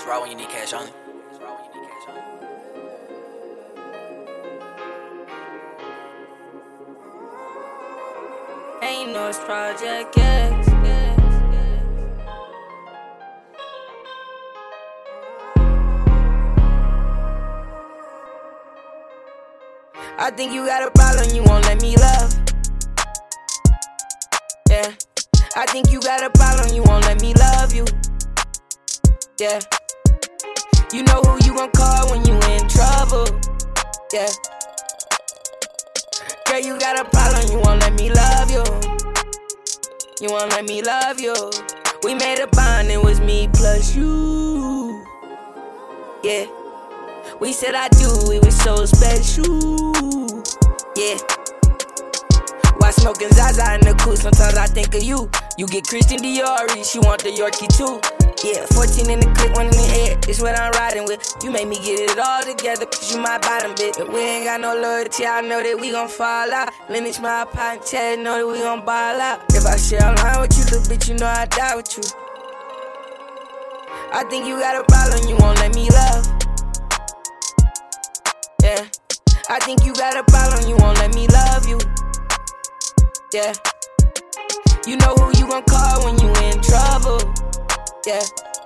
raw when you need cash only. Ain't no Project X. I think you got a problem, you won't let me love. Yeah. I think you got a problem, you won't let me love you. Yeah. You know who you gon' call when you in trouble. Yeah. Girl, you got a problem, you won't let me love you. You won't let me love you. We made a bond, it was me plus you. Yeah. We said I do, it was so special. Yeah. While smoking Zaza in the coupe, sometimes I think of you. You get Christian Dior, she want the Yorkie too. Yeah, 14 in the clip, 1 in the head, it's what I'm riding with. You make me get it all together, cause you my bottom bitch. If we ain't got no loyalty, I know that we gon' fall out. Lineage my pot, Chad, know that we gon' ball out. If I share a line with you, little bitch, you know I die with you. I think you got a problem, you won't let me love. Yeah. I think you got a problem, you won't let me love you. Yeah. You know who you gon' call when you in trouble. Yeah.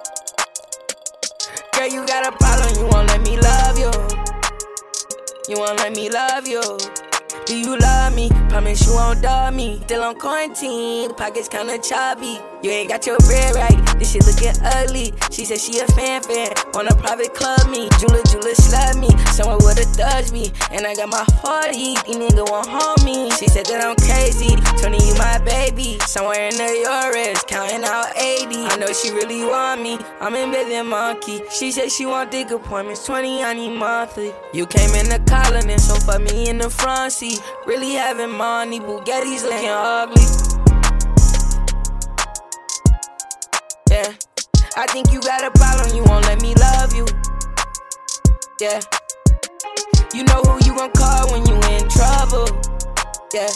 Girl, you got a problem, you won't let me love you. You won't let me love you. Do you love me? Promise you won't dog me. Still on quarantine, pockets kinda choppy. You ain't got your bread right, this shit looking ugly. She said she a fan, wanna private club me. Jula slug me, somewhere where the thugs be. And I got my 40, these niggas won't hold me. She said that I'm crazy, Tony, you my baby. Somewhere in the Euros, counting out 80. I know she really want me, I'm in bed than monkey. She said she want dick appointments, 20, I need monthly. You came in the collar, so fuck me in the front seat. Really having money, Bugatti's looking ugly. Yeah, I think you got a problem, you won't let me love you. Yeah, you know who you gon' call when you in trouble. Yeah,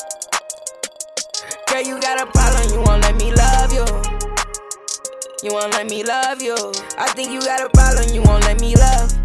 girl, you got a problem, you won't let me love you. You won't let me love you. I think you got a problem, you won't let me love.